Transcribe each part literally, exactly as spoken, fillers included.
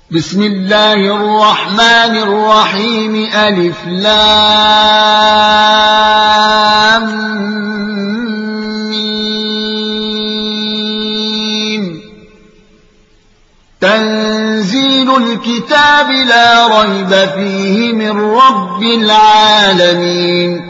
بسم الله الرحمن الرحيم ألف لام ميم تنزيل الكتاب لا ريب فيه من رب العالمين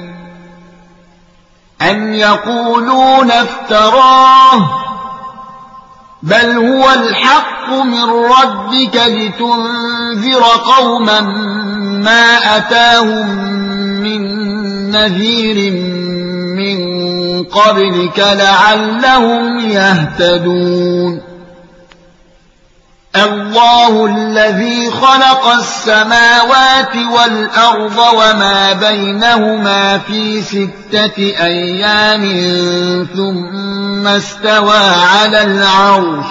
أم يقولون افتراه بل هو الحق من ربك لتنذر قوما ما أتاهم من نذير من قبلك لعلهم يهتدون الله الذي خلق السماوات والأرض وما بينهما في ستة أيام ثم استوى على العرش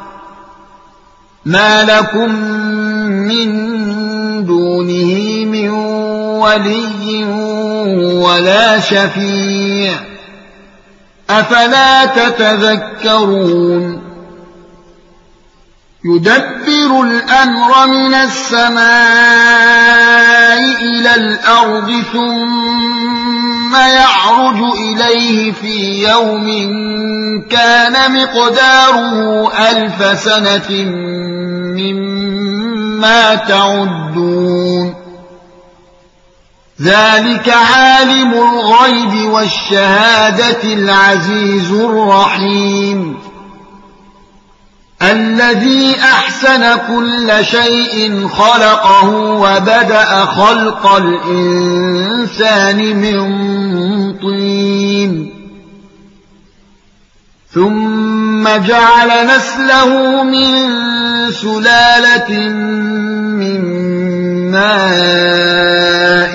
ما لكم من دونه من ولي ولا شفيع أفلا تتذكرون يدبر الأمر من السماء إلى الأرض ثم يعرج إليه في يوم كان مقداره ألف سنة مما تعدون ذلك عالم الغيب والشهادة العزيز الرحيم الذي أحسن كل شيء خلقه وبدأ خلق الإنسان من طين ثم جعل نسله من سلالة من ماء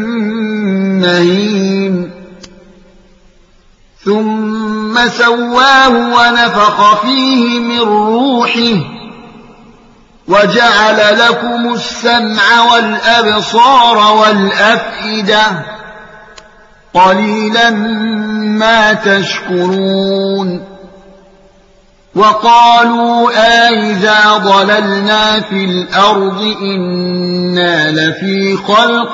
مهين ثم سواه ونفخ فيه من روحه وجعل لكم السمع والأبصار والأفئدة قليلا ما تشكرون وقالوا أإذا ضللنا في الأرض إنا لفي خلق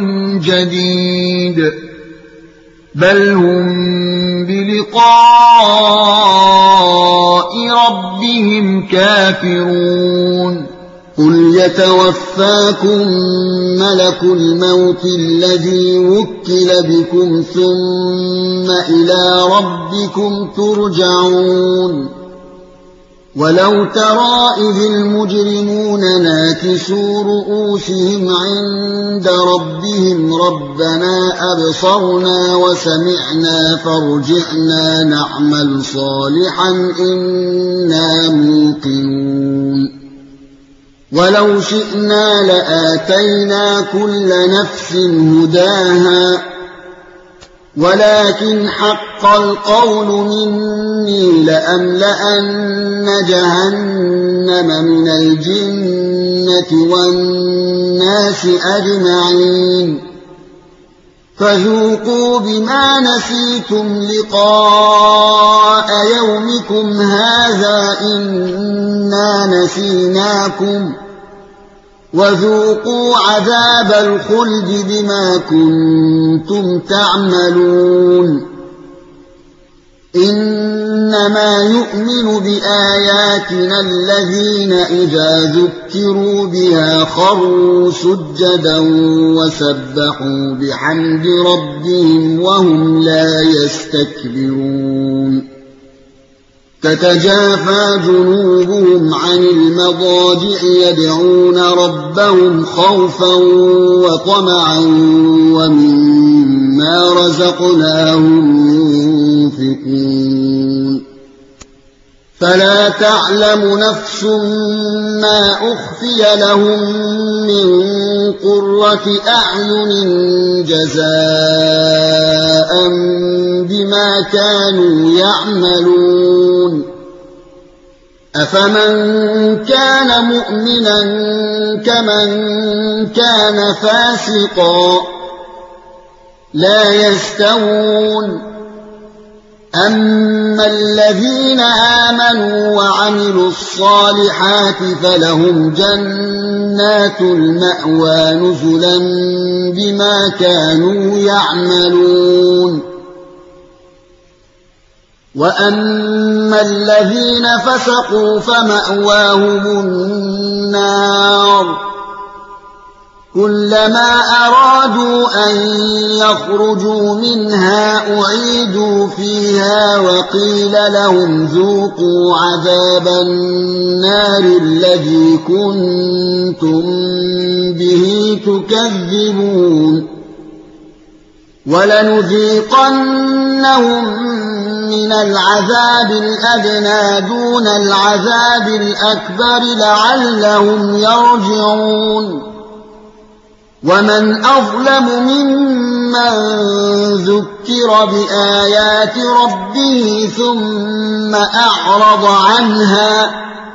جديد بل هم بلقاء ربهم كافرون قل يتوفاكم ملك الموت الذي وكل بكم ثم إلى ربكم ترجعون ولو ترى إذ المجرمون ناكسوا رؤوسهم عند ربهم ربنا أبصرنا وسمعنا فارجعنا نعمل صالحا إنا موقنون ولو شئنا لآتينا كل نفس هداها ولكن حق القول مني لأملأن جهنم من الجنة والناس أجمعين فذوقوا بما نسيتم لقاء يومكم هذا إنا نسيناكم وذوقوا عذاب الخلد بما كنتم تعملون إنما يؤمن بآياتنا الذين إذا ذكروا بها خروا سجدا وسبحوا بحمد ربهم وهم لا يستكبرون تتجافى جنوبهم عن المضاجع يدعون ربهم خوفا وطمعا ومما رزقناهم ينفقون فلا تعلم نفس ما أخفي لهم من قرة أعين جزاء بما كانوا يعملون أفمن كان مؤمنا كمن كان فاسقا لا يستوون أما الذين آمنوا وعملوا الصالحات فلهم جنات المأوى نزلا بما كانوا يعملون وأما الذين فسقوا فمأواهم النار كلما أرادوا أن يخرجوا منها أعيدوا فيها وقيل لهم ذوقوا عذاب النار الذي كنتم به تكذبون ولنذيقنهم من العذاب الأدنى دون العذاب الأكبر لعلهم يرجعون ومن أظلم ممن ذكر بآيات ربه ثم أعرض عنها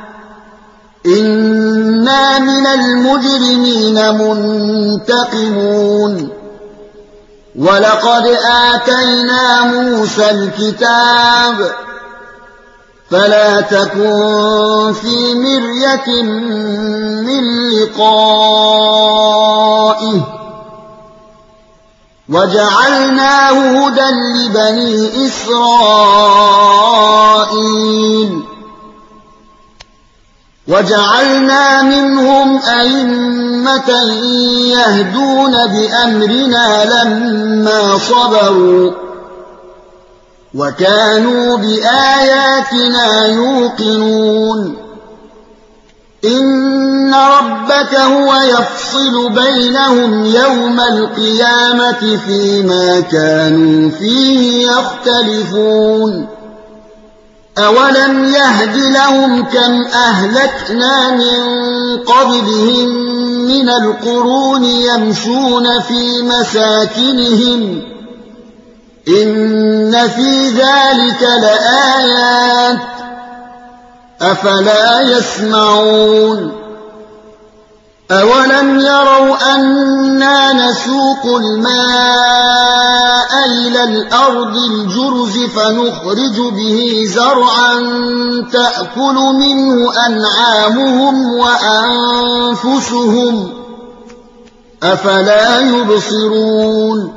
إنا من المجرمين منتقمون ولقد آتينا موسى الكتاب فلا تكن في مرية من لقائه وجعلناه هدى لبني إسرائيل وجعلنا منهم أئمة يهدون بأمرنا لما صبروا وكانوا بآياتنا يوقنون إن ربك هو يفصل بينهم يوم القيامة فيما كانوا فيه يختلفون أولم يهد لهم كم أهلكنا من قبلهم من القرون يمشون في مساكنهم إن في ذلك لآيات أفلا يسمعون أولم يروا أنا نسوق الماء إلى الأرض الجرز فنخرج به زرعا تأكل منه أنعامهم وأنفسهم أفلا يبصرون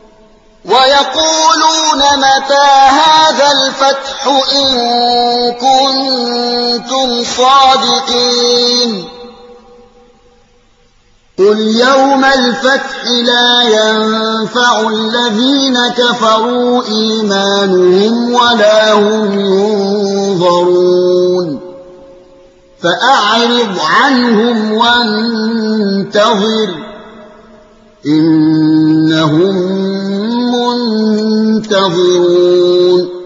ويقولون متى هذا الفتح إن كنتم صادقين قل يوم الفتح لا ينفع الذين كفروا إيمانهم ولا هم ينظرون فأعرض عنهم وانتظر إنهم منتظرون